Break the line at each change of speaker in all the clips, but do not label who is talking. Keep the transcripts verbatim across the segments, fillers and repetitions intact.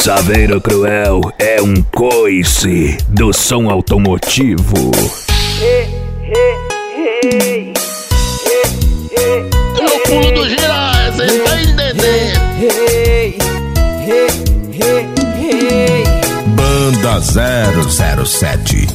Saveiro Cruel é um coice do som automotivo.
Hey, hey, hey. Hey, hey,
é o pulo do gira, cê tá entendendo?
hey, hey, hey, hey.
Banda zero zero sete.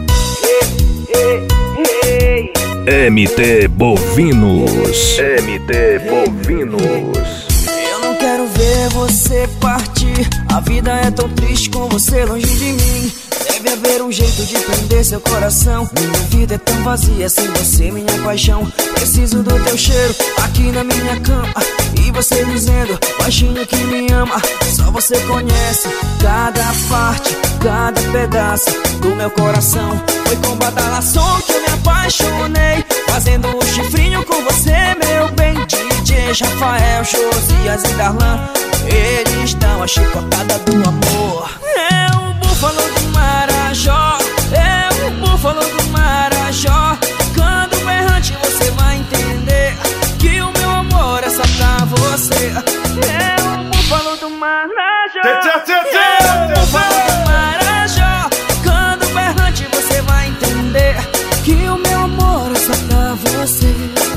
Hey, hey, hey.
M T Bovinos. M T Bovinos.
Eu não quero ver você partir. A vida é tão triste com você longe de mim. Deve haver um jeito de prender seu coração. Minha vida é tão vazia sem você, minha paixão. Preciso do teu cheiro aqui na minha cama. E você dizendo baixinho que me ama. Só você conhece cada parte, cada pedaço do meu coração. Foi com badalação que eu me apaixonei, fazendo um chifrinho com você, meu bem. D J Rafael, Josias e Darlan, eles dão a chicotada do amor. É o búfalo do Marajó, é o búfalo do Marajó. Quando berrante você vai entender que o meu amor é só pra você. É o búfalo do Marajó, é o búfalo do Marajó. Quando berrante você vai entender que o meu amor é só pra você.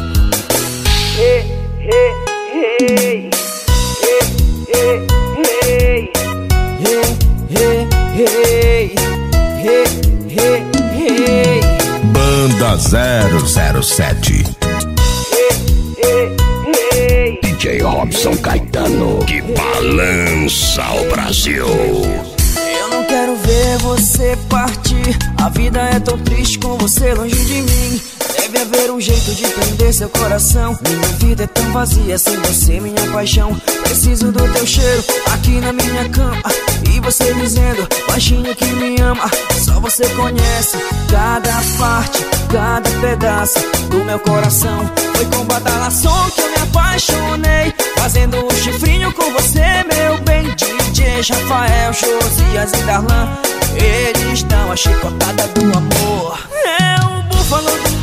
Hey, hey, hey. Hey, hey, hey. Hey, hey, hey, hey.
Banda zero zero sete.
Hey, hey.
D J Robson Caetano, que balança o Brasil.
Eu não quero ver você partir. A vida é tão triste com você longe de mim. Deve haver um jeito de prender seu coração. Minha vida é tão vazia sem você, minha paixão. Preciso do teu cheiro aqui na minha cama. E você dizendo baixinho que me ama. Só você conhece cada parte, cada pedaço do meu coração. Foi com badalação que eu me apaixonei, fazendo um chifrinho com você, meu bem. D J Rafael, Josias e Darlan, eles dão a chicotada do amor. É o búfalo do